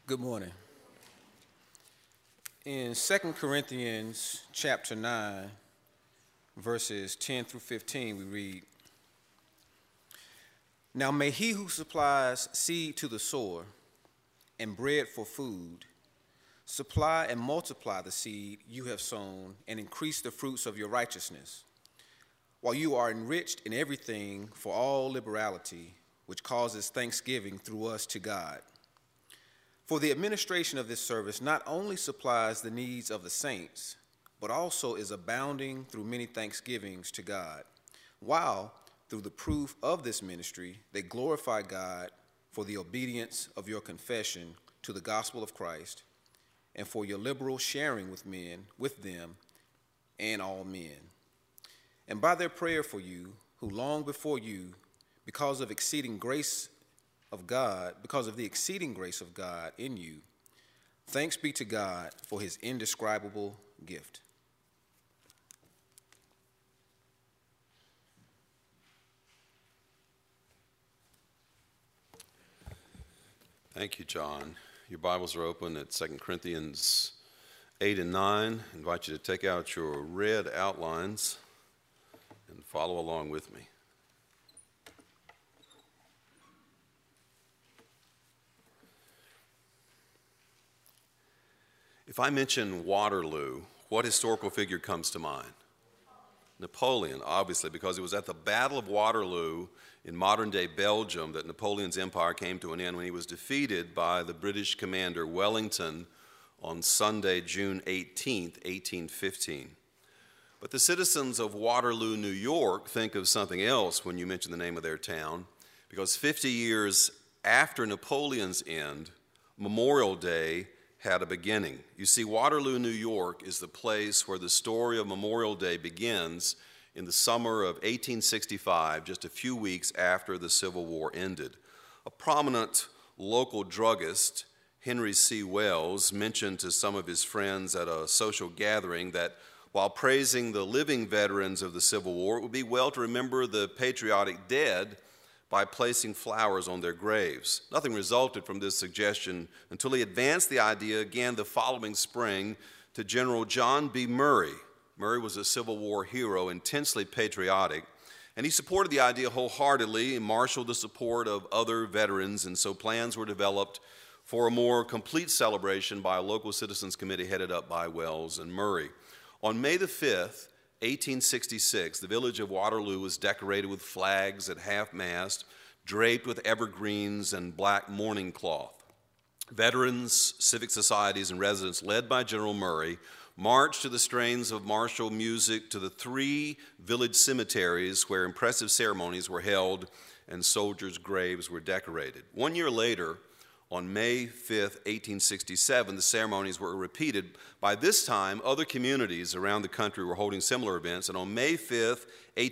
Good morning. In 2 Corinthians chapter 9, verses 10 through 15, we read, "Now may he who supplies seed to the sower and bread for food supply and multiply the seed you have sown and increase the fruits of your righteousness, while you are enriched in everything for all liberality, which causes thanksgiving through us to God. For the administration of this service not only supplies the needs of the saints, but also is abounding through many thanksgivings to God, while through the proof of this ministry they glorify God for the obedience of your confession to the gospel of Christ, and for your liberal sharing with them, and all men. And by their prayer for you, who long before you, because of the exceeding grace of God in you, thanks be to God for his indescribable gift." Thank you, John. Your Bibles are open at 2 Corinthians 8 and 9. I invite you to take out your red outlines and follow along with me. If I mention Waterloo, what historical figure comes to mind? Napoleon, obviously, because it was at the Battle of Waterloo in modern-day Belgium that Napoleon's empire came to an end when he was defeated by the British commander Wellington on Sunday, June 18th, 1815. But the citizens of Waterloo, New York, think of something else when you mention the name of their town, because 50 years after Napoleon's end, Memorial Day had a beginning. You see, Waterloo, New York is the place where the story of Memorial Day begins in the summer of 1865, just a few weeks after the Civil War ended. A prominent local druggist, Henry C. Wells, mentioned to some of his friends at a social gathering that while praising the living veterans of the Civil War, it would be well to remember the patriotic dead by placing flowers on their graves. Nothing resulted from this suggestion until he advanced the idea again the following spring to General John B. Murray. Murray was a Civil War hero, intensely patriotic, and he supported the idea wholeheartedly and marshaled the support of other veterans, and so plans were developed for a more complete celebration by a local citizens committee headed up by Wells and Murray. On May the 5th, 1866, the village of Waterloo was decorated with flags at half-mast, draped with evergreens and black mourning cloth. Veterans, civic societies, and residents, led by General Murray, marched to the strains of martial music to the 3 village cemeteries where impressive ceremonies were held and soldiers' graves were decorated. 1 year later, on May 5th, 1867, the ceremonies were repeated. By this time, other communities around the country were holding similar events, and on May 5th,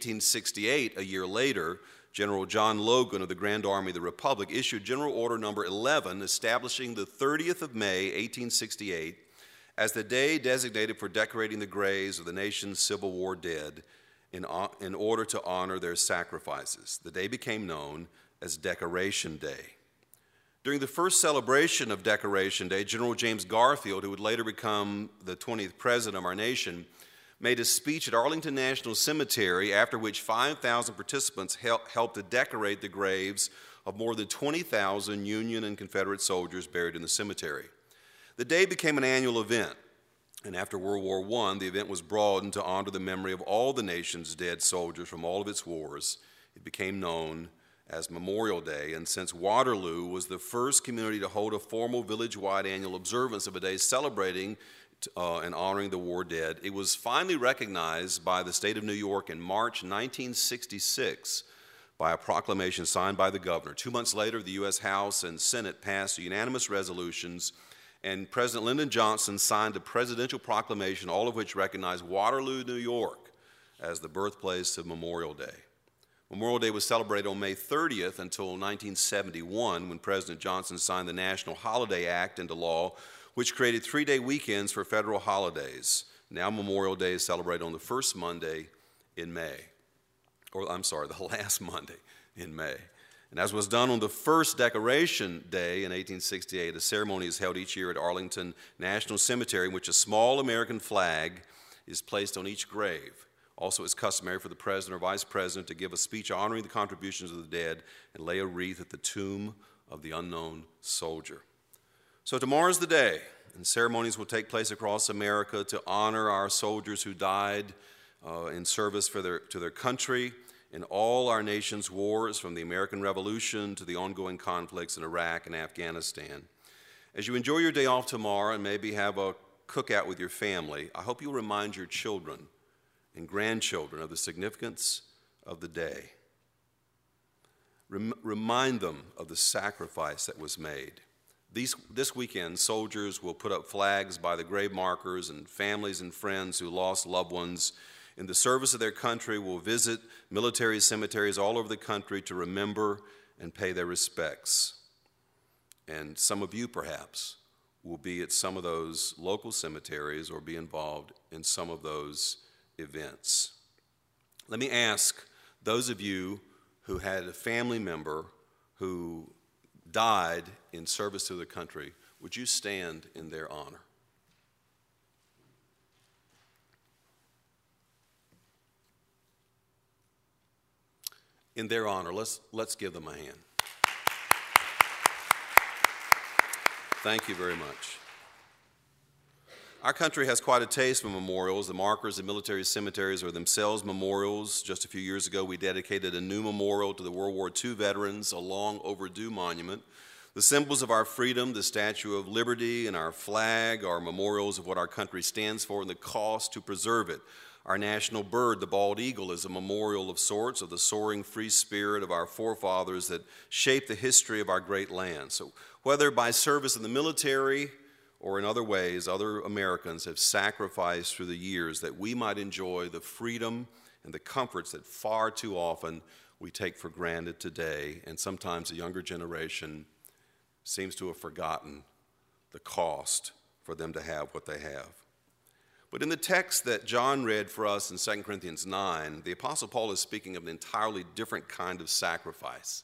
1868, a year later, General John Logan of the Grand Army of the Republic issued General Order Number 11, establishing the 30th of May, 1868, as the day designated for decorating the graves of the nation's Civil War dead in order to honor their sacrifices. The day became known as Decoration Day. During the first celebration of Decoration Day, General James Garfield, who would later become the 20th president of our nation, made a speech at Arlington National Cemetery, after which 5,000 participants helped to decorate the graves of more than 20,000 Union and Confederate soldiers buried in the cemetery. The day became an annual event, and after World War I, the event was broadened to honor the memory of all the nation's dead soldiers from all of its wars. It became known as Memorial Day, and since Waterloo was the first community to hold a formal village-wide annual observance of a day celebrating and honoring the war dead, it was finally recognized by the state of New York in March 1966 by a proclamation signed by the governor. 2 months later, the U.S. House and Senate passed unanimous resolutions, and President Lyndon Johnson signed a presidential proclamation, all of which recognized Waterloo, New York, as the birthplace of Memorial Day. Memorial Day was celebrated on May 30th until 1971, when President Johnson signed the National Holiday Act into law, which created 3-day weekends for federal holidays. Now Memorial Day is celebrated on the first Monday in May. The last Monday in May. And as was done on the first Decoration Day in 1868, a ceremony is held each year at Arlington National Cemetery in which a small American flag is placed on each grave. Also, it's customary for the president or vice president to give a speech honoring the contributions of the dead and lay a wreath at the tomb of the unknown soldier. So tomorrow's the day, and ceremonies will take place across America to honor our soldiers who died in service to their country in all our nation's wars, from the American Revolution to the ongoing conflicts in Iraq and Afghanistan. As you enjoy your day off tomorrow and maybe have a cookout with your family, I hope you'll remind your children and grandchildren of the significance of the day. Remind them of the sacrifice that was made. This weekend, soldiers will put up flags by the grave markers, and families and friends who lost loved ones in the service of their country will visit military cemeteries all over the country to remember and pay their respects. And some of you, perhaps, will be at some of those local cemeteries or be involved in some of those events. Let me ask those of you who had a family member who died in service to the country, would you stand in their honor? In their honor, let's give them a hand. Thank you very much. Our country has quite a taste for memorials. The markers in military cemeteries are themselves memorials. Just a few years ago, we dedicated a new memorial to the World War II veterans, a long overdue monument. The symbols of our freedom, the Statue of Liberty and our flag, are memorials of what our country stands for and the cost to preserve it. Our national bird, the bald eagle, is a memorial of sorts of the soaring free spirit of our forefathers that shaped the history of our great land. So whether by service in the military or in other ways, other Americans have sacrificed through the years that we might enjoy the freedom and the comforts that far too often we take for granted today, and sometimes the younger generation seems to have forgotten the cost for them to have what they have. But in the text that John read for us in 2 Corinthians 9, the Apostle Paul is speaking of an entirely different kind of sacrifice,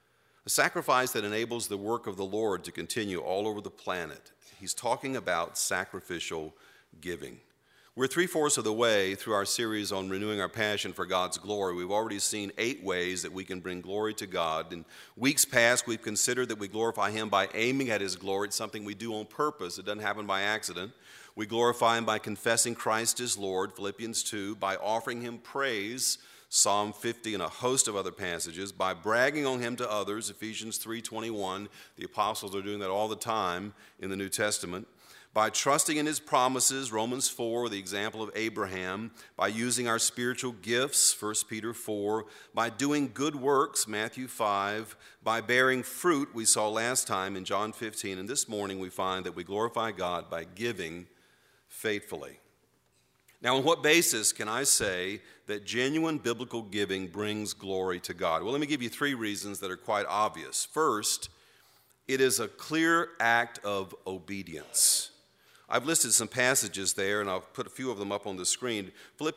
a sacrifice that enables the work of the Lord to continue all over the planet. He's talking about sacrificial giving. We're 3/4 of the way through our series on renewing our passion for God's glory. We've already seen 8 ways that we can bring glory to God. In weeks past, we've considered that we glorify Him by aiming at His glory. It's something we do on purpose. It doesn't happen by accident. We glorify Him by confessing Christ as Lord, Philippians 2, by offering Him praise, Psalm 50 and a host of other passages, by bragging on Him to others, Ephesians 3:21. The apostles are doing that all the time in the New Testament. By trusting in His promises, Romans 4, the example of Abraham, by using our spiritual gifts, 1 Peter 4, by doing good works, Matthew 5, by bearing fruit, we saw last time in John 15, and this morning we find that we glorify God by giving faithfully. Now, on what basis can I say that genuine biblical giving brings glory to God? Well, let me give you 3 reasons that are quite obvious. First, it is a clear act of obedience. I've listed some passages there, and I'll put a few of them up on the screen.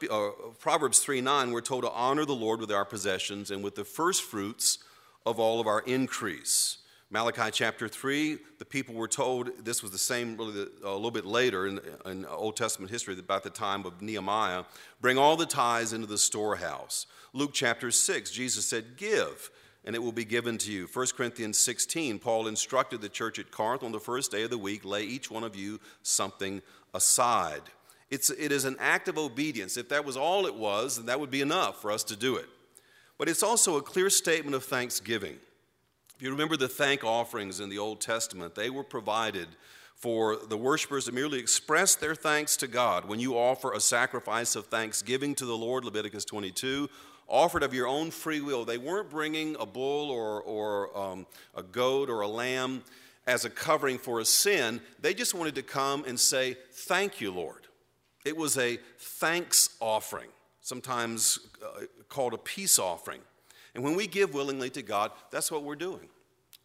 Proverbs 3:9, we're told to honor the Lord with our possessions and with the first fruits of all of our increase. Malachi chapter 3, the people were told, this was the same really a little bit later in Old Testament history, about the time of Nehemiah, bring all the tithes into the storehouse. Luke chapter 6, Jesus said, give, and it will be given to you. 1 Corinthians 16, Paul instructed the church at Corinth, on the first day of the week, lay each one of you something aside. It is an act of obedience. If that was all it was, then that would be enough for us to do it. But it's also a clear statement of thanksgiving. If you remember the thank offerings in the Old Testament, they were provided for the worshipers to merely express their thanks to God. When you offer a sacrifice of thanksgiving to the Lord, Leviticus 22, offered of your own free will. They weren't bringing a bull or a goat or a lamb as a covering for a sin. They just wanted to come and say, thank you, Lord. It was a thanks offering, sometimes called a peace offering. And when we give willingly to God, that's what we're doing.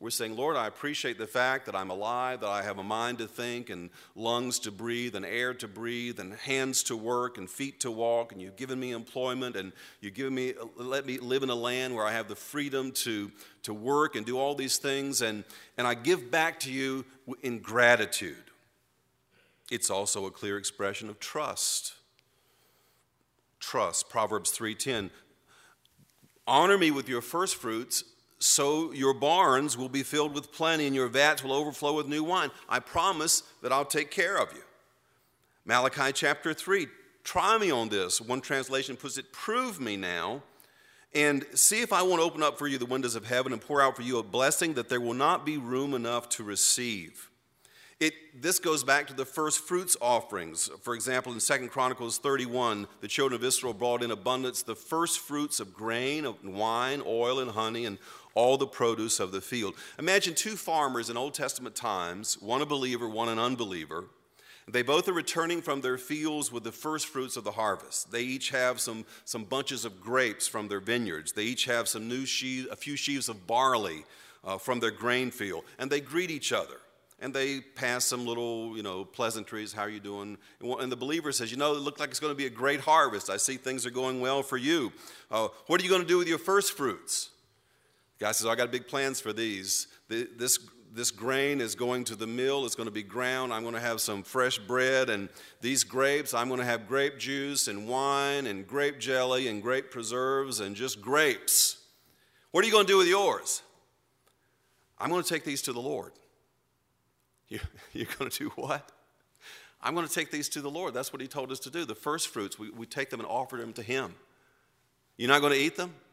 We're saying, Lord, I appreciate the fact that I'm alive, that I have a mind to think and lungs to breathe and air to breathe and hands to work and feet to walk, and you've given me employment, and you've given me, let me live in a land where I have the freedom to work and do all these things, and I give back to you in gratitude. It's also a clear expression of trust. Trust, Proverbs 3:10. Honor me with your first fruits, so your barns will be filled with plenty and your vats will overflow with new wine. I promise that I'll take care of you. Malachi chapter 3, try me on this. One translation puts it, prove me now, and see if I won't open up for you the windows of heaven and pour out for you a blessing that there will not be room enough to receive. This goes back to the first fruits offerings. For example, in 2 Chronicles 31, the children of Israel brought in abundance the first fruits of grain, of wine, oil, and honey, and all the produce of the field. Imagine two farmers in Old Testament times, one a believer, one an unbeliever. They both are returning from their fields with the first fruits of the harvest. They each have some bunches of grapes from their vineyards. They each have a few sheaves of barley from their grain field. And they greet each other. And they pass some little, pleasantries. How are you doing? And the believer says, it looks like it's going to be a great harvest. I see things are going well for you. What are you going to do with your first fruits? The guy says, I got big plans for these. This grain is going to the mill. It's going to be ground. I'm going to have some fresh bread. And these grapes, I'm going to have grape juice and wine and grape jelly and grape preserves and just grapes. What are you going to do with yours? I'm going to take these to the Lord. You're going to do what? I'm going to take these to the Lord. That's what he told us to do. The first fruits, we take them and offer them to him. You're not going to eat them?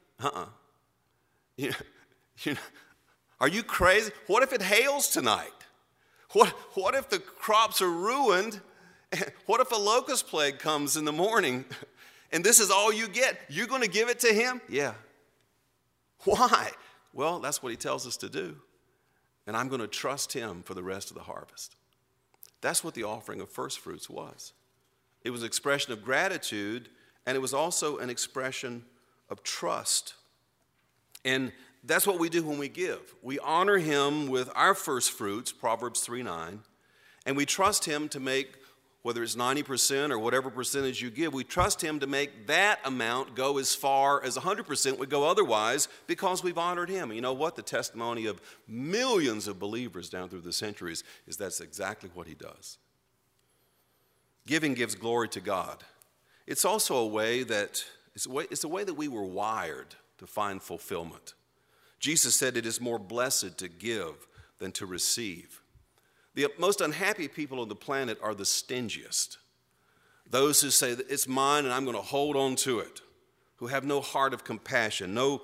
Are you crazy? What if it hails tonight? What if the crops are ruined? What if a locust plague comes in the morning and this is all you get? You're going to give it to him? Yeah. Why? Well, that's what he tells us to do. And I'm going to trust him for the rest of the harvest. That's what the offering of first fruits was. It was an expression of gratitude, and it was also an expression of trust. And that's what we do when we give. We honor him with our first fruits, Proverbs 3:9, and we trust him to make, whether it's 90% or whatever percentage you give, we trust him to make that amount go as far as 100% would go otherwise because we've honored him. And you know what? The testimony of millions of believers down through the centuries is that's exactly what he does. Giving gives glory to God. It's also a way that we were wired to find fulfillment. Jesus said it is more blessed to give than to receive. The most unhappy people on the planet are the stingiest. Those who say that it's mine and I'm going to hold on to it, who have no heart of compassion, no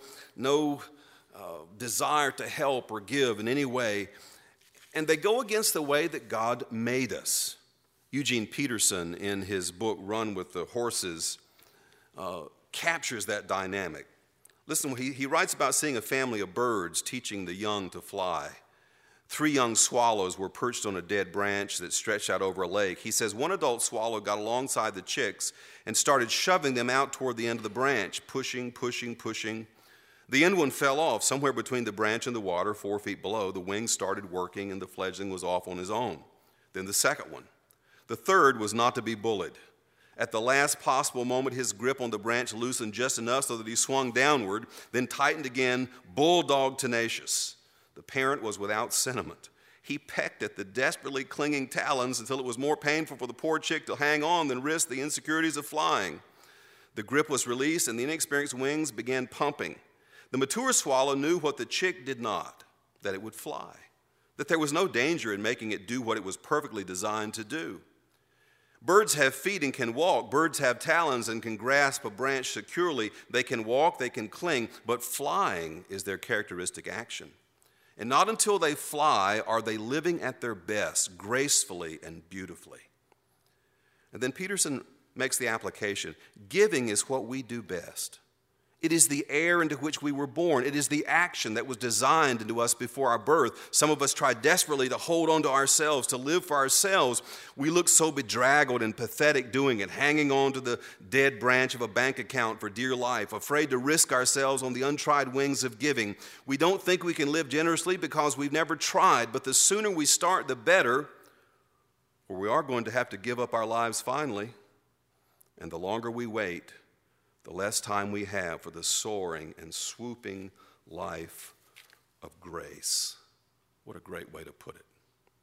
desire to help or give in any way. And they go against the way that God made us. Eugene Peterson, in his book, Run with the Horses, captures that dynamic. Listen, he writes about seeing a family of birds teaching the young to fly. 3 young swallows were perched on a dead branch that stretched out over a lake. He says one adult swallow got alongside the chicks and started shoving them out toward the end of the branch, pushing. The end one fell off somewhere between the branch and the water, 4 feet below. The wings started working and the fledgling was off on his own. Then the second one. The third was not to be bullied. At the last possible moment, his grip on the branch loosened just enough so that he swung downward, then tightened again, bulldog tenacious. The parent was without sentiment. He pecked at the desperately clinging talons until it was more painful for the poor chick to hang on than risk the insecurities of flying. The grip was released and the inexperienced wings began pumping. The mature swallow knew what the chick did not, that it would fly, that there was no danger in making it do what it was perfectly designed to do. Birds have feet and can walk. Birds have talons and can grasp a branch securely. They can walk, they can cling, but flying is their characteristic action. And not until they fly are they living at their best, gracefully and beautifully. And then Peterson makes the application. Giving is what we do best. It is the air into which we were born. It is the action that was designed into us before our birth. Some of us try desperately to hold on to ourselves, to live for ourselves. We look so bedraggled and pathetic doing it, hanging on to the dead branch of a bank account for dear life, afraid to risk ourselves on the untried wings of giving. We don't think we can live generously because we've never tried, but the sooner we start, the better, or we are going to have to give up our lives finally. And the longer we wait, the less time we have for the soaring and swooping life of grace. What a great way to put it.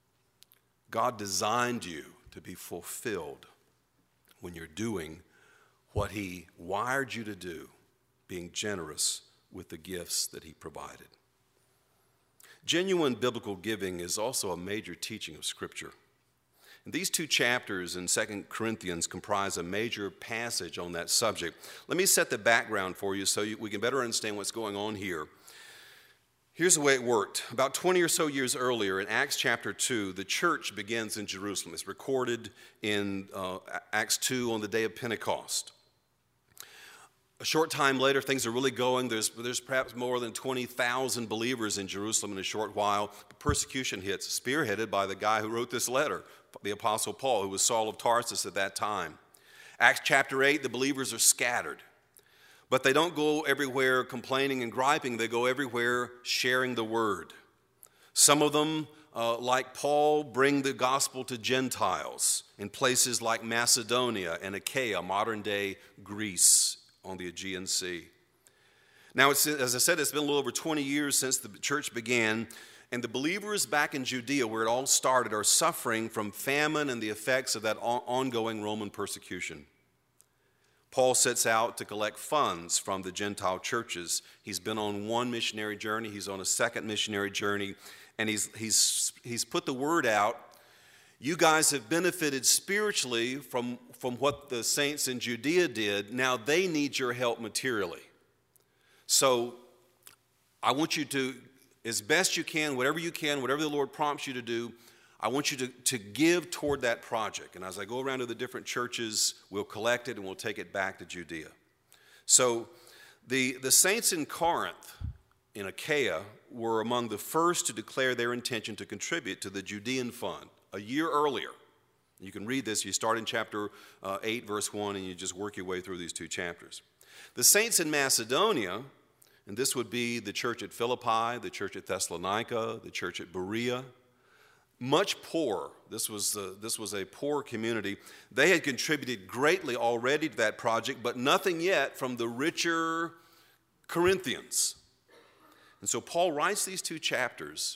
God designed you to be fulfilled when you're doing what He wired you to do, being generous with the gifts that He provided. Genuine biblical giving is also a major teaching of Scripture. And these two chapters in 2 Corinthians comprise a major passage on that subject. Let me set the background for you so we can better understand what's going on here. Here's the way it worked. About 20 or so years earlier, in Acts chapter 2, the church begins in Jerusalem. It's recorded in Acts 2 on the day of Pentecost. A short time later, things are really going. There's perhaps more than 20,000 believers in Jerusalem in a short while. Persecution hits, spearheaded by the guy who wrote this letter, the Apostle Paul, who was Saul of Tarsus at that time. Acts chapter 8, the believers are scattered. But they don't go everywhere complaining and griping. They go everywhere sharing the word. Some of them, like Paul, bring the gospel to Gentiles in places like Macedonia and Achaia, modern-day Greece on the Aegean Sea. Now, as I said, it's been a little over 20 years since the church began, and the believers back in Judea, where it all started, are suffering from famine and the effects of that ongoing Roman persecution. Paul sets out to collect funds from the Gentile churches. He's been on one missionary journey. He's on a second missionary journey, and he's put the word out. You guys have benefited spiritually from what the saints in Judea did. Now they need your help materially. So I want you to, as best you can, whatever the Lord prompts you to do, I want you to give toward that project. And as I go around to the different churches, we'll collect it and we'll take it back to Judea. So the saints in Corinth, in Achaia, were among the first to declare their intention to contribute to the Judean fund a year earlier. You can read this. You start in chapter 8, verse 1, and you just work your way through these two chapters. The saints in Macedonia, and this would be the church at Philippi, the church at Thessalonica, the church at Berea, much poorer. This was a poor community. They had contributed greatly already to that project, but nothing yet from the richer Corinthians. And so Paul writes these two chapters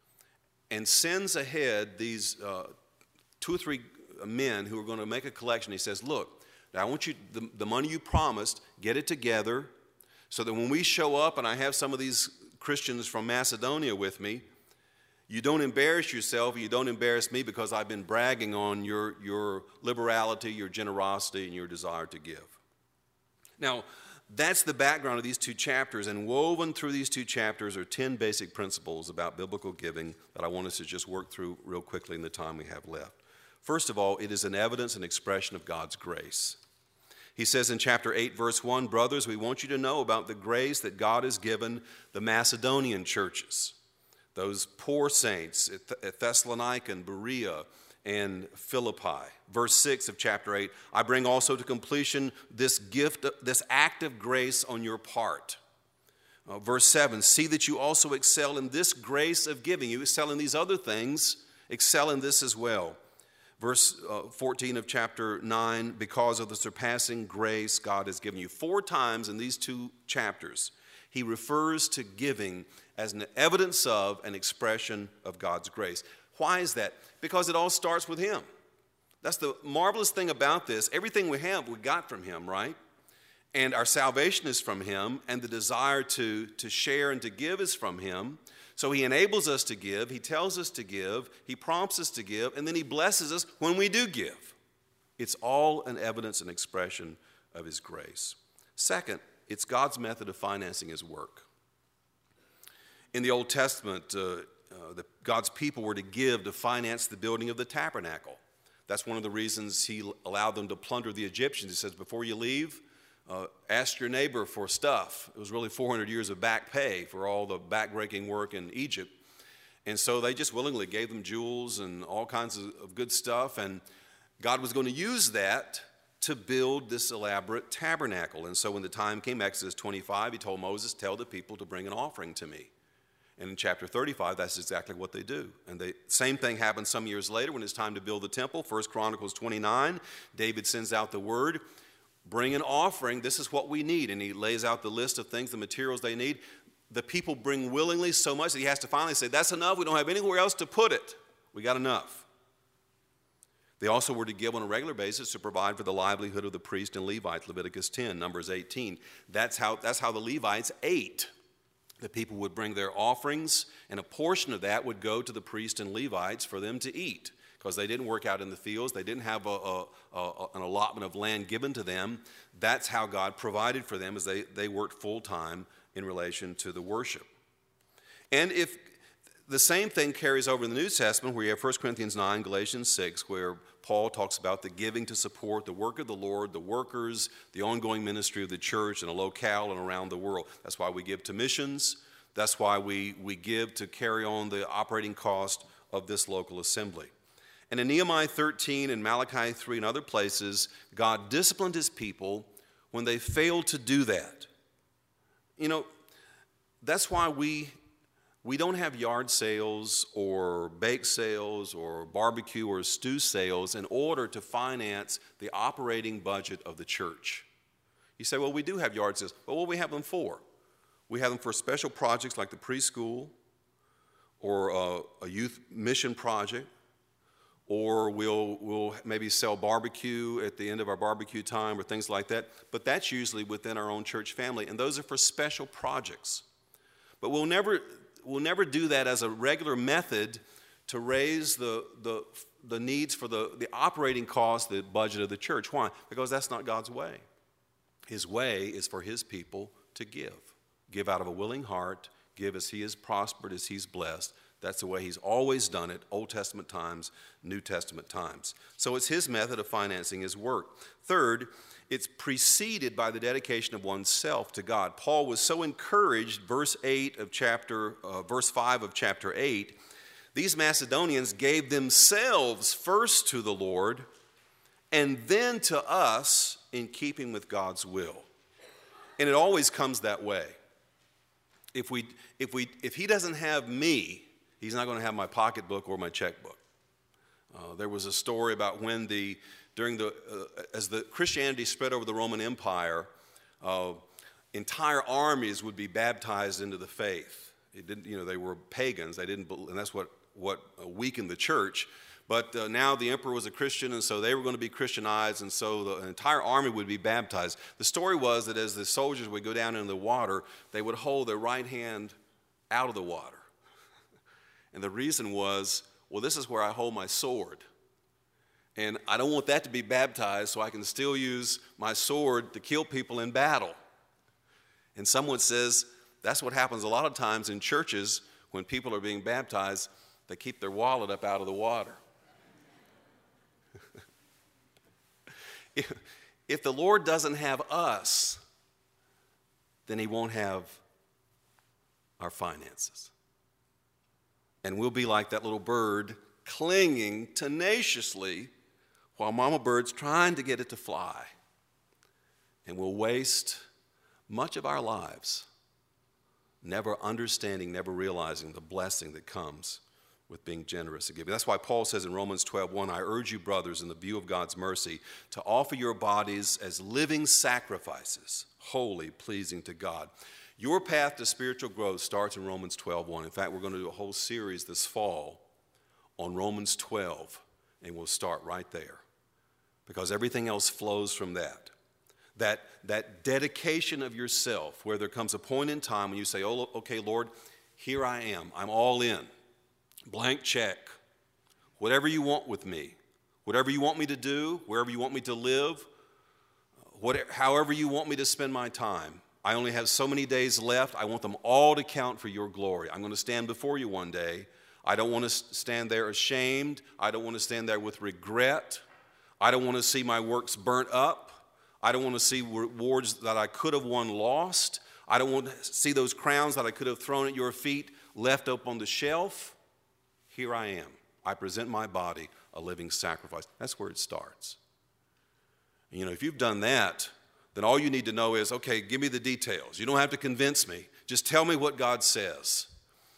and sends ahead these 2 or 3 men who are going to make a collection. He says, look, now I want you, the money you promised, get it together so that when we show up and I have some of these Christians from Macedonia with me, you don't embarrass yourself, you don't embarrass me because I've been bragging on your liberality, your generosity, and your desire to give. Now, that's the background of these two chapters, and woven through these two chapters are 10 basic principles about biblical giving that I want us to just work through real quickly in the time we have left. First of all, it is an evidence and expression of God's grace. He says in chapter 8, verse 1, brothers, we want you to know about the grace that God has given the Macedonian churches, those poor saints at Thessalonica and Berea and Philippi. Verse 6 of chapter 8, I bring also to completion this gift, this act of grace on your part. Verse 7, see that you also excel in this grace of giving. You excel in these other things, excel in this as well. Verse 14 of chapter 9, because of the surpassing grace God has given you. 4 times in these 2 chapters, he refers to giving as an evidence of an expression of God's grace. Why is that? Because it all starts with him. That's the marvelous thing about this. Everything we have, we got from him, right? And our salvation is from him, and the desire to share and to give is from him. So he enables us to give, he tells us to give, he prompts us to give, and then he blesses us when we do give. It's all an evidence and expression of his grace. Second, it's God's method of financing his work. In the Old Testament, God's people were to give to finance the building of the tabernacle. That's one of the reasons he allowed them to plunder the Egyptians. He says, before you leave, ask your neighbor for stuff. It was really 400 years of back pay for all the backbreaking work in Egypt. And so they just willingly gave them jewels and all kinds of good stuff. And God was going to use that to build this elaborate tabernacle. And so when the time came, Exodus 25, he told Moses, tell the people to bring an offering to me. And in chapter 35, that's exactly what they do. And the same thing happened some years later when it's time to build the temple. 1 Chronicles 29, David sends out the word, bring an offering, this is what we need. And he lays out the list of things, the materials they need. The people bring willingly so much that he has to finally say, that's enough, we don't have anywhere else to put it. We got enough. They also were to give on a regular basis to provide for the livelihood of the priest and Levites, Leviticus 10, Numbers 18. That's how the Levites ate. The people would bring their offerings, and a portion of that would go to the priest and Levites for them to eat, because they didn't work out in the fields. They didn't have an allotment of land given to them. That's how God provided for them, as they worked full-time in relation to the worship. And if the same thing carries over in the New Testament, where you have 1 Corinthians 9, Galatians 6, where Paul talks about the giving to support the work of the Lord, the workers, the ongoing ministry of the church in a locale and around the world. That's why we give to missions. That's why we give to carry on the operating cost of this local assembly. And in Nehemiah 13 and Malachi 3 and other places, God disciplined his people when they failed to do that. You know, that's why we don't have yard sales or bake sales or barbecue or stew sales in order to finance the operating budget of the church. You say, well, we do have yard sales. Well, what do we have them for? We have them for special projects like the preschool or a youth mission project, or we'll maybe sell barbecue at the end of our barbecue time or things like that. But that's usually within our own church family, and those are for special projects. But we'll never do that as a regular method to raise the needs for the operating cost, the budget of the church. Why? Because that's not God's way. His way is for his people to give. Give out of a willing heart, give as he is prospered, as he's blessed. That's the way he's always done it, Old Testament times, New Testament times. So it's his method of financing his work. Third, it's preceded by the dedication of oneself to God. Paul was so encouraged, verse 5 of chapter 8, these Macedonians gave themselves first to the Lord and then to us in keeping with God's will. And it always comes that way. If he doesn't have me, he's not going to have my pocketbook or my checkbook. There was a story about when as the Christianity spread over the Roman Empire, entire armies would be baptized into the faith. They were pagans. They didn't, and that's what weakened the church. But now the emperor was a Christian, and so they were going to be Christianized, and so the entire army would be baptized. The story was that as the soldiers would go down into the water, they would hold their right hand out of the water. And the reason was, well, this is where I hold my sword. And I don't want that to be baptized, so I can still use my sword to kill people in battle. And someone says that's what happens a lot of times in churches when people are being baptized. They keep their wallet up out of the water. If the Lord doesn't have us, then he won't have our finances. And we'll be like that little bird clinging tenaciously while mama bird's trying to get it to fly. And we'll waste much of our lives never understanding, never realizing the blessing that comes with being generous and giving. That's why Paul says in Romans 12:1, I urge you, brothers, in the view of God's mercy, to offer your bodies as living sacrifices, holy, pleasing to God. Your path to spiritual growth starts in Romans 12:1. In fact, we're going to do a whole series this fall on Romans 12, and we'll start right there, because everything else flows from that. That dedication of yourself, where there comes a point in time when you say, oh, okay, Lord, here I am. I'm all in. Blank check. Whatever you want with me. Whatever you want me to do, wherever you want me to live, however you want me to spend my time. I only have so many days left. I want them all to count for your glory. I'm going to stand before you one day. I don't want to stand there ashamed. I don't want to stand there with regret. I don't want to see my works burnt up. I don't want to see rewards that I could have won lost. I don't want to see those crowns that I could have thrown at your feet left up on the shelf. Here I am. I present my body a living sacrifice. That's where it starts. You know, if you've done that, then all you need to know is, okay, give me the details. You don't have to convince me. Just tell me what God says.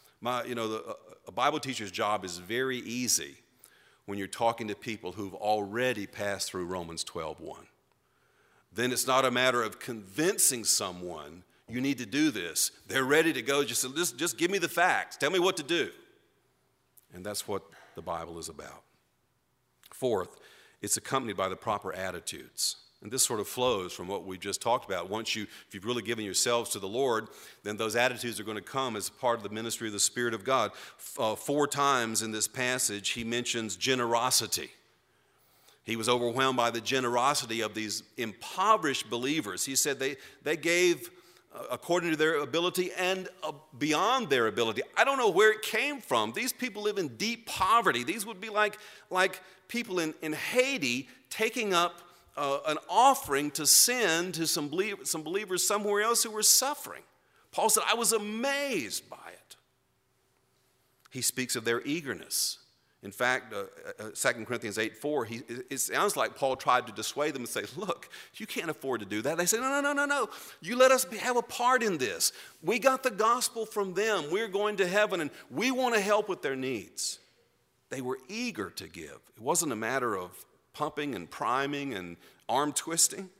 A Bible teacher's job is very easy when you're talking to people who've already passed through Romans 12:1. Then it's not a matter of convincing someone you need to do this. They're ready to go. Just give me the facts. Tell me what to do. And that's what the Bible is about. Fourth, it's accompanied by the proper attitudes. And this sort of flows from what we just talked about. If you've really given yourselves to the Lord, then those attitudes are going to come as part of the ministry of the Spirit of God. 4 times in this passage, he mentions generosity. He was overwhelmed by the generosity of these impoverished believers. He said they gave according to their ability and beyond their ability. I don't know where it came from. These people live in deep poverty. These would be like people in Haiti taking up an offering to send to some believers somewhere else who were suffering. Paul said, I was amazed by it. He speaks of their eagerness. In fact, 2 Corinthians 8:4, it sounds like Paul tried to dissuade them and say, look, you can't afford to do that. They say, no. You let us have a part in this. We got the gospel from them. We're going to heaven, and we want to help with their needs. They were eager to give. It wasn't a matter of pumping and priming and arm twisting.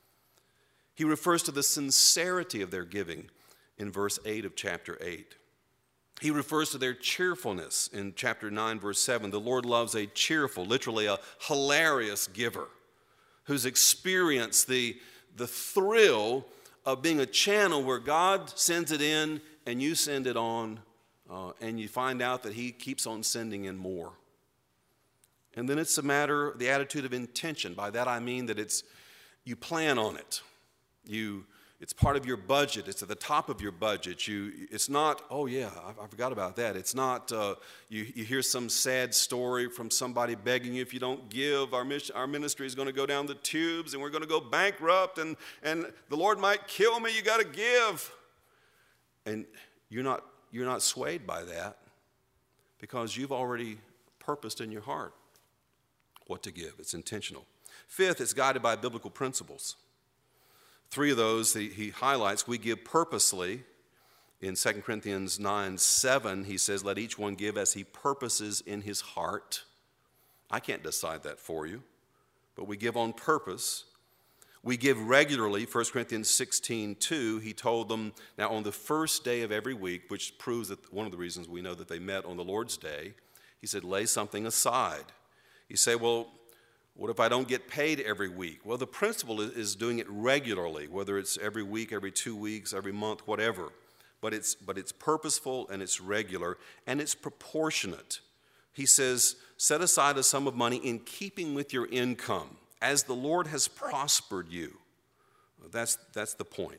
He refers to the sincerity of their giving in verse 8 of chapter 8. He refers to their cheerfulness in chapter 9, verse 7. The Lord loves a cheerful, literally a hilarious giver who's experienced the thrill of being a channel where God sends it in and you send it on, and you find out that he keeps on sending in more. And then it's the attitude of intention. By that I mean that you plan on it. It's part of your budget. It's at the top of your budget. It's not, oh yeah, I forgot about that. It's not, you hear some sad story from somebody begging you, if you don't give, our ministry is going to go down the tubes and we're going to go bankrupt and the Lord might kill me. You got to give. And you're not swayed by that because you've already purposed in your heart what to give. It's intentional. Fifth, it's guided by biblical principles. 3 of those he highlights. We give purposely. In 2 Corinthians 9:7, he says, let each one give as he purposes in his heart. I can't decide that for you, but we give on purpose. We give regularly. 1 Corinthians 16:2, he told them, now on the first day of every week, which proves that one of the reasons we know that they met on the Lord's day, he said, lay something aside. You say, well, what if I don't get paid every week? Well, the principle is doing it regularly, whether it's every week, every 2 weeks, every month, whatever. But it's purposeful and it's regular and it's proportionate. He says, set aside a sum of money in keeping with your income, as the Lord has prospered you. That's the point.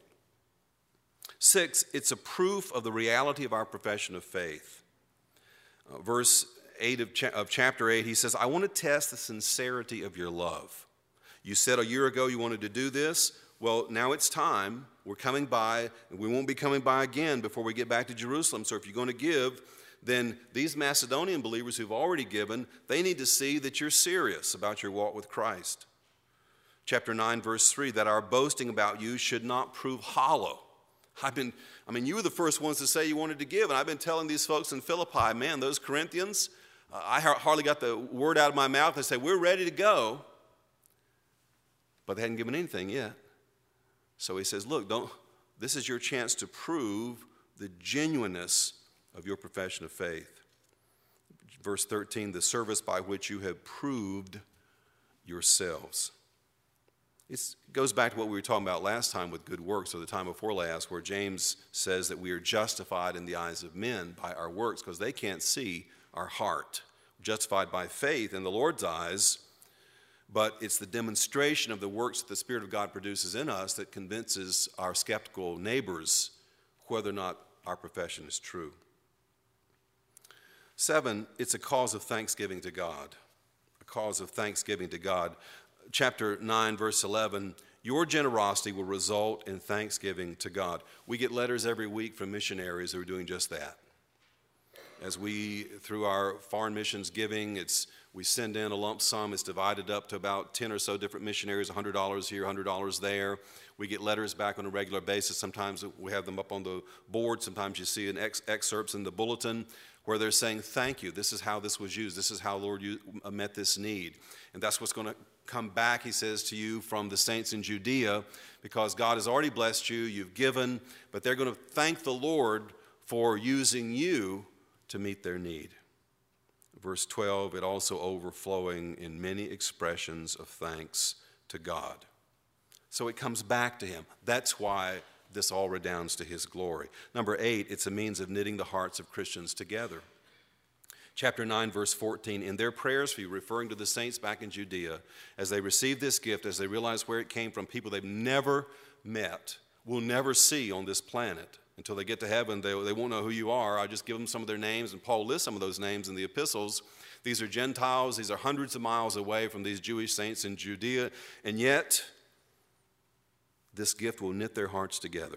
6, it's a proof of the reality of our profession of faith. Verse 8 of chapter 8, he says, I want to test the sincerity of your love. You said a year ago you wanted to do this. Well, now it's time. We're coming by, and we won't be coming by again before we get back to Jerusalem. So if you're going to give, then these Macedonian believers who've already given, they need to see that you're serious about your walk with Christ. Chapter 9, verse 3, that our boasting about you should not prove hollow. You were the first ones to say you wanted to give, and I've been telling these folks in Philippi, man, those Corinthians, I hardly got the word out of my mouth. They say, we're ready to go. But they hadn't given anything yet. So he says, look, this is your chance to prove the genuineness of your profession of faith. Verse 13, the service by which you have proved yourselves. It goes back to what we were talking about last time with good works, or the time before last, where James says that we are justified in the eyes of men by our works because they can't see our heart. Justified by faith in the Lord's eyes, but it's the demonstration of the works that the Spirit of God produces in us that convinces our skeptical neighbors whether or not our profession is true. 7, it's a cause of thanksgiving to God. A cause of thanksgiving to God. Chapter 9, verse 11, Your generosity will result in thanksgiving to God. We get letters every week from missionaries who are doing just that. As we, through our foreign missions giving, we send in a lump sum. It's divided up to about 10 or so different missionaries, $100 here, $100 there. We get letters back on a regular basis. Sometimes we have them up on the board. Sometimes you see excerpts in the bulletin where they're saying, thank you. This is how this was used. This is how, Lord, you met this need. And that's what's going to come back, he says, to you from the saints in Judea, because God has already blessed you. You've given, but they're going to thank the Lord for using you to meet their need. Verse 12, it also overflowing in many expressions of thanks to God. So it comes back to him. That's why this all redounds to his glory. Number 8, it's a means of knitting the hearts of Christians together. Chapter 9, verse 14, in their prayers for you, referring to the saints back in Judea, as they receive this gift, as they realize where it came from, people they've never met, will never see on this planet. Until they get to heaven, they won't know who you are. I just give them some of their names, and Paul lists some of those names in the epistles. These are Gentiles. These are hundreds of miles away from these Jewish saints in Judea, and yet this gift will knit their hearts together.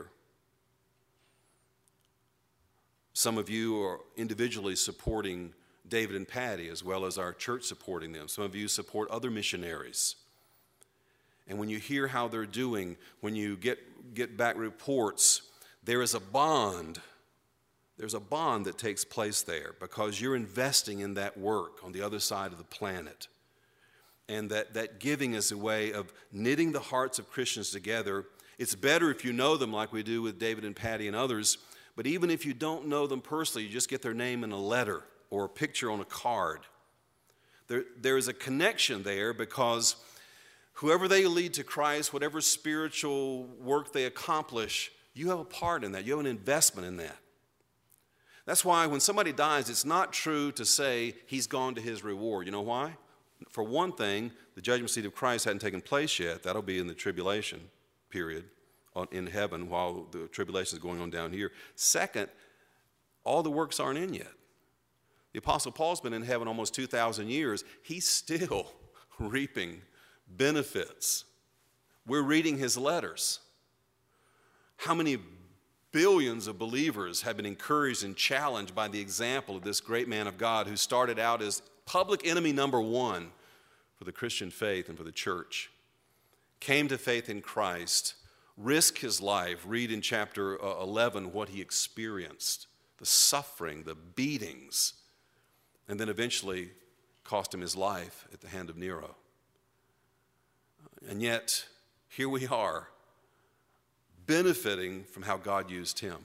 Some of you are individually supporting David and Patty, as well as our church supporting them. Some of you support other missionaries. And when you hear how they're doing, when you get back reports, there is a bond. There's a bond that takes place there because you're investing in that work on the other side of the planet. And that giving is a way of knitting the hearts of Christians together. It's better if you know them like we do with David and Patty and others, but even if you don't know them personally, you just get their name in a letter or a picture on a card. There is a connection there because whoever they lead to Christ, whatever spiritual work they accomplish, you have a part in that. You have an investment in that. That's why when somebody dies, it's not true to say he's gone to his reward. You know why? For one thing, the judgment seat of Christ hadn't taken place yet. That'll be in the tribulation period in heaven while the tribulation is going on down here. Second, all the works aren't in yet. The Apostle Paul's been in heaven almost 2,000 years. He's still reaping benefits. We're reading his letters. How many billions of believers have been encouraged and challenged by the example of this great man of God who started out as public enemy number one for the Christian faith and for the church, came to faith in Christ, risked his life. Read in chapter 11 what he experienced, the suffering, the beatings, and then eventually cost him his life at the hand of Nero. And yet, here we are, benefiting from how God used him.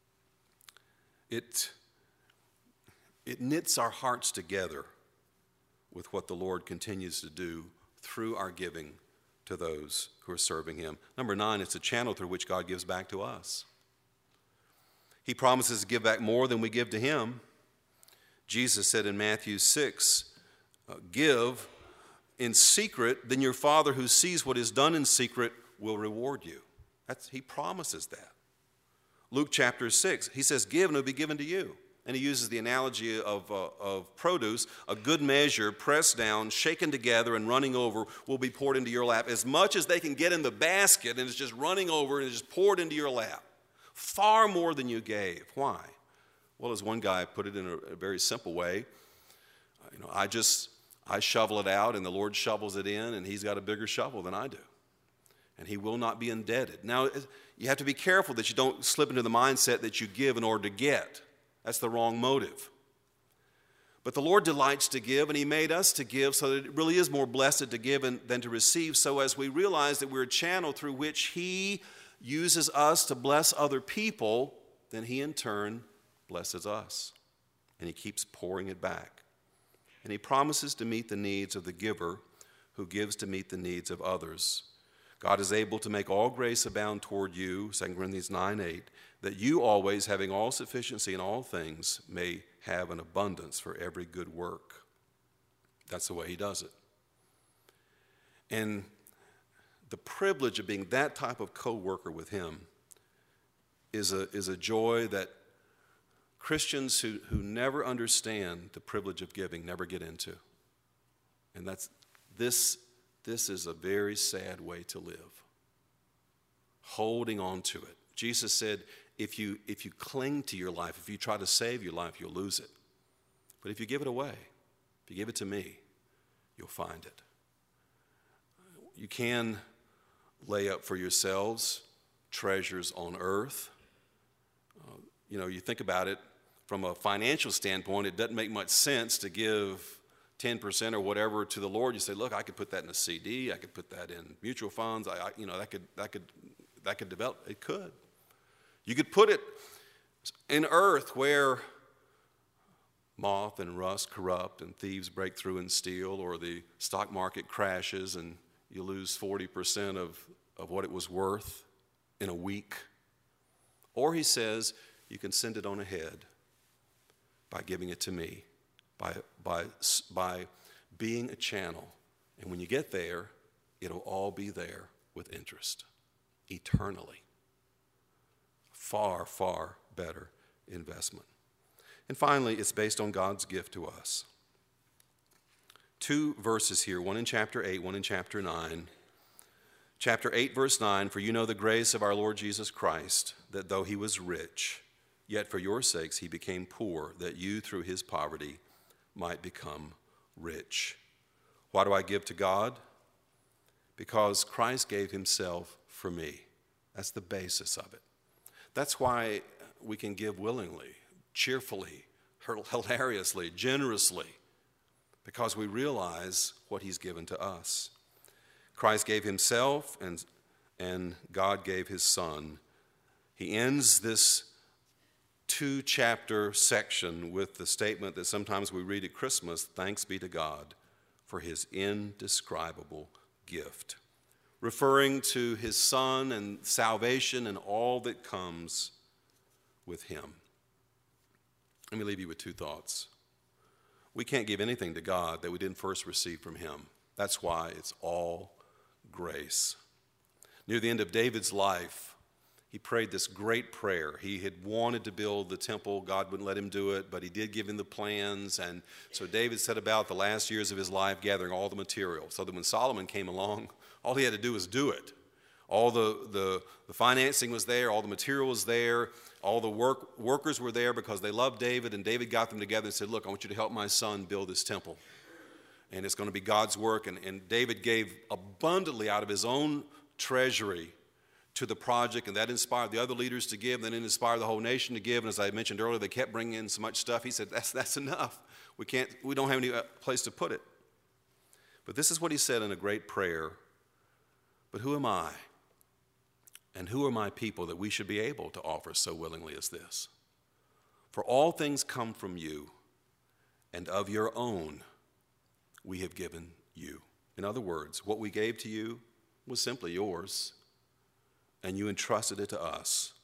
It knits our hearts together with what the Lord continues to do through our giving to those who are serving him. Number 9, it's a channel through which God gives back to us. He promises to give back more than we give to him. Jesus said in Matthew 6, give in secret, then your Father who sees what is done in secret will reward you. He promises that. Luke chapter 6, he says, give and it will be given to you. And he uses the analogy of produce. A good measure, pressed down, shaken together, and running over will be poured into your lap. As much as they can get in the basket, and it's just running over and it's just poured into your lap. Far more than you gave. Why? Well, as one guy put it in a very simple way, I shovel it out, and the Lord shovels it in, and he's got a bigger shovel than I do. And he will not be indebted. Now, you have to be careful that you don't slip into the mindset that you give in order to get. That's the wrong motive. But the Lord delights to give, and he made us to give so that it really is more blessed to give than to receive. So as we realize that we're a channel through which he uses us to bless other people, then he in turn blesses us. And he keeps pouring it back. And he promises to meet the needs of the giver who gives to meet the needs of others. God is able to make all grace abound toward you, 2 Corinthians 9:8, that you always, having all sufficiency in all things, may have an abundance for every good work. That's the way he does it. And the privilege of being that type of co-worker with him is a joy that Christians who never understand the privilege of giving never get into. And this is a very sad way to live. holding on to it. Jesus said, if you cling to your life, if you try to save your life, you'll lose it. But if you give it away, if you give it to me, you'll find it. You can lay up for yourselves treasures on earth. You think about it from a financial standpoint, it doesn't make much sense to give 10% or whatever to the Lord. You say, look, I could put that in a CD, I could put that in mutual funds, that could develop. It could. You could put it in earth where moth and rust corrupt and thieves break through and steal, or the stock market crashes and you lose 40% of what it was worth in a week. Or he says, you can send it on ahead by giving it to me, by being a channel. And when you get there, it'll all be there with interest, eternally. Far, far better investment. And finally, it's based on God's gift to us. 2 verses here, one in chapter 8, one in chapter 9. Chapter 8, verse 9, for you know the grace of our Lord Jesus Christ, that though he was rich, yet for your sakes he became poor, that you through his poverty might become rich. Why do I give to God? Because Christ gave himself for me. That's the basis of it. That's why we can give willingly, cheerfully, hilariously, generously, because we realize what he's given to us. Christ gave himself, and God gave his Son. He ends this 2-chapter section with the statement that sometimes we read at Christmas, thanks be to God for his indescribable gift, referring to his Son and salvation and all that comes with him. Let me leave you with 2 thoughts. We can't give anything to God that we didn't first receive from him. That's why it's all grace. Near the end of David's life, he prayed this great prayer. He had wanted to build the temple. God wouldn't let him do it, but he did give him the plans. And so David set about the last years of his life gathering all the material, so that when Solomon came along, all he had to do was do it. All the financing was there, all the material was there, all the workers were there because they loved David, and David got them together and said, look, I want you to help my son build this temple. And it's going to be God's work. And David gave abundantly out of his own treasury to the project, and that inspired the other leaders to give, and then it inspired the whole nation to give. And as I mentioned earlier, they kept bringing in so much stuff. He said, that's enough. We don't have any place to put it. But this is what he said in a great prayer. But who am I? And who are my people that we should be able to offer so willingly as this? For all things come from you, and of your own we have given you. In other words, what we gave to you was simply yours, and you entrusted it to us.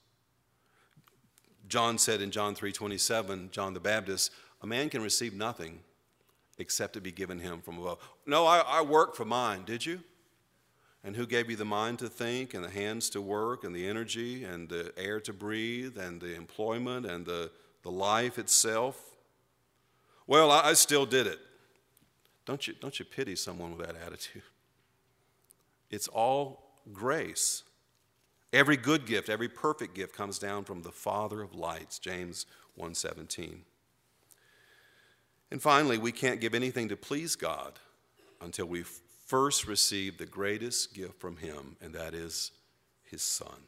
John said in John 3:27, John the Baptist, a man can receive nothing except it be given him from above. No, I worked for mine, did you? And who gave you the mind to think, and the hands to work, and the energy, and the air to breathe, and the employment, and the life itself? Well, I still did it. Don't you pity someone with that attitude? It's all grace. Every good gift, every perfect gift comes down from the Father of lights, James 1:17. And finally, we can't give anything to please God until we first receive the greatest gift from him, and that is his Son.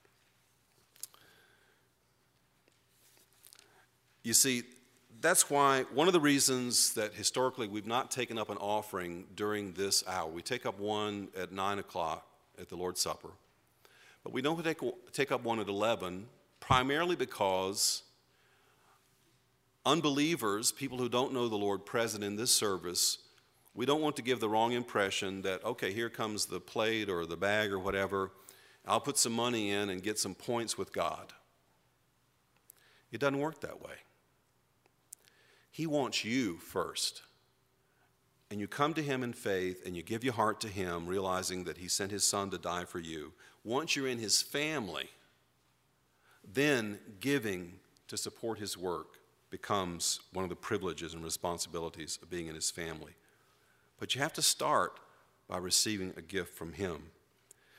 You see, that's why one of the reasons that historically we've not taken up an offering during this hour. We take up one at 9 o'clock at the Lord's Supper, but we don't take up one at 11, primarily because unbelievers, people who don't know the Lord present in this service, we don't want to give the wrong impression that, okay, here comes the plate or the bag or whatever. I'll put some money in and get some points with God. It doesn't work that way. He wants you first. And you come to him in faith and you give your heart to him, realizing that he sent his Son to die for you. Once you're in his family, then giving to support his work becomes one of the privileges and responsibilities of being in his family. But you have to start by receiving a gift from him.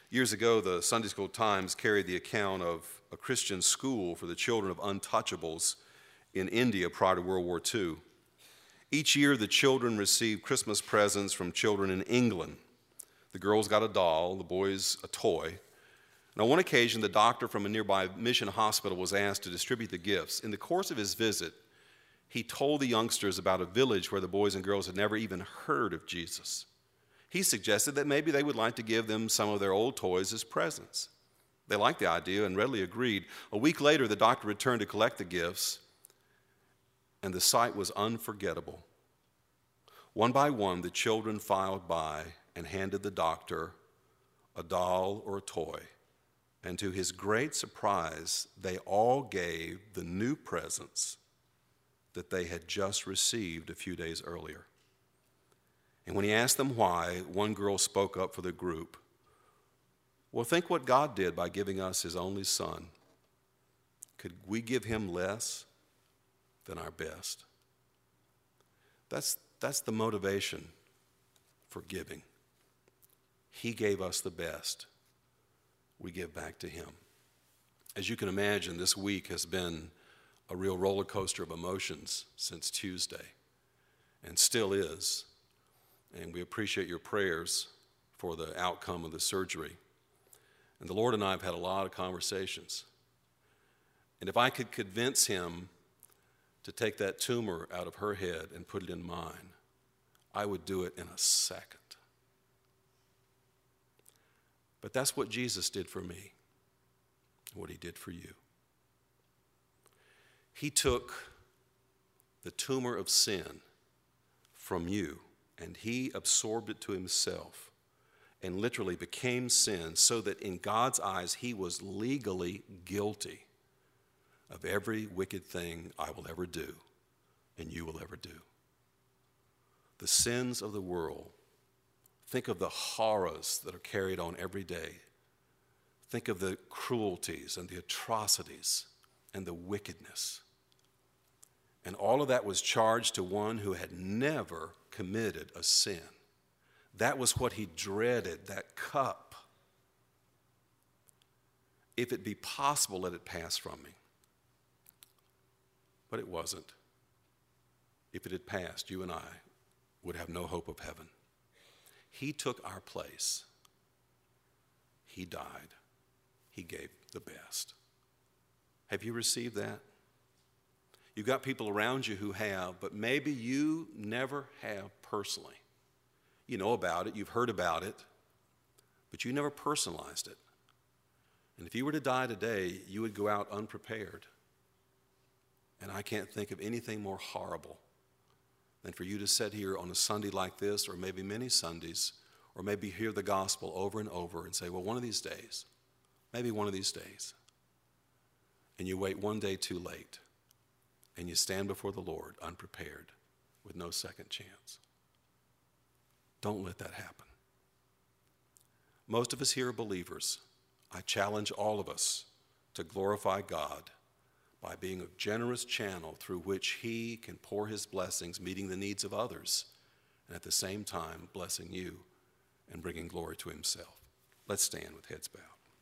Years ago, the Sunday School Times carried the account of a Christian school for the children of untouchables in India prior to World War II. Each year, the children received Christmas presents from children in England. The girls got a doll, the boys a toy. And on one occasion, the doctor from a nearby mission hospital was asked to distribute the gifts. In the course of his visit, he told the youngsters about a village where the boys and girls had never even heard of Jesus. He suggested that maybe they would like to give them some of their old toys as presents. They liked the idea and readily agreed. A week later, the doctor returned to collect the gifts, and the sight was unforgettable. One by one, the children filed by and handed the doctor a doll or a toy. And to his great surprise, they all gave the new presents that they had just received a few days earlier. And when he asked them why, one girl spoke up for the group. Well, think what God did by giving us his only son. Could we give him less than our best? That's the motivation for giving. He gave us the best. We give back to him. As you can imagine, this week has been a real roller coaster of emotions since Tuesday, and still is. And we appreciate your prayers for the outcome of the surgery. And the Lord and I have had a lot of conversations. And if I could convince him to take that tumor out of her head and put it in mine, I would do it in a second. But that's what Jesus did for me, what he did for you. He took the tumor of sin from you, and he absorbed it to himself and literally became sin so that in God's eyes he was legally guilty of every wicked thing I will ever do and you will ever do. The sins of the world. Think of the horrors that are carried on every day. Think of the cruelties and the atrocities and the wickedness. And all of that was charged to one who had never committed a sin. That was what he dreaded, that cup. If it be possible, let it pass from me. But it wasn't. If it had passed, you and I would have no hope of heaven. He took our place. He died. He gave the best. Have you received that? You've got people around you who have, but maybe you never have personally. You know about it, you've heard about it, but you never personalized it. And if you were to die today, you would go out unprepared. And I can't think of anything more horrible than for you to sit here on a Sunday like this, or maybe many Sundays, or maybe hear the gospel over and over and say, well, one of these days, maybe one of these days. And you wait one day too late, and you stand before the Lord unprepared with no second chance. Don't let that happen. Most of us here are believers. I challenge all of us to glorify God by being a generous channel through which he can pour his blessings, meeting the needs of others, and at the same time blessing you and bringing glory to himself. Let's stand with heads bowed.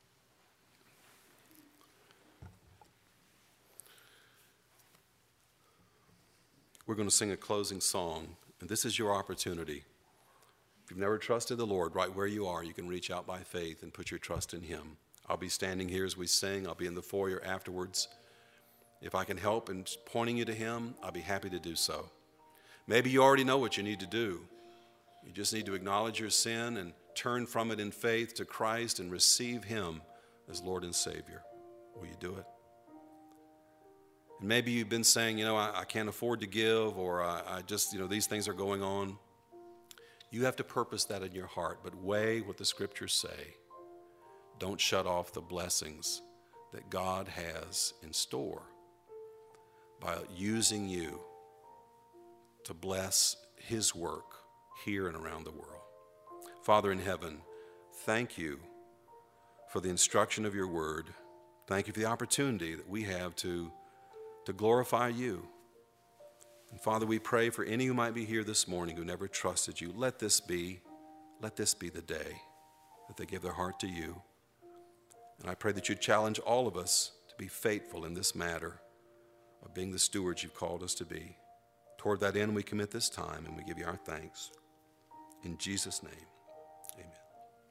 We're going to sing a closing song, and this is your opportunity. If you've never trusted the Lord, right where you are, you can reach out by faith and put your trust in him. I'll be standing here as we sing. I'll be in the foyer afterwards. If I can help in pointing you to him, I'll be happy to do so. Maybe you already know what you need to do. You just need to acknowledge your sin and turn from it in faith to Christ and receive him as Lord and Savior. Will you do it? And maybe you've been saying, I can't afford to give, or I just, these things are going on. You have to purpose that in your heart, but weigh what the scriptures say. Don't shut off the blessings that God has in store by using you to bless his work here and around the world. Father in heaven, thank you for the instruction of your word. Thank you for the opportunity that we have to glorify you. And Father, we pray for any who might be here this morning who never trusted you. Let this be the day that they give their heart to you. And I pray that you challenge all of us to be faithful in this matter of being the stewards you've called us to be. Toward that end, we commit this time and we give you our thanks. In Jesus' name.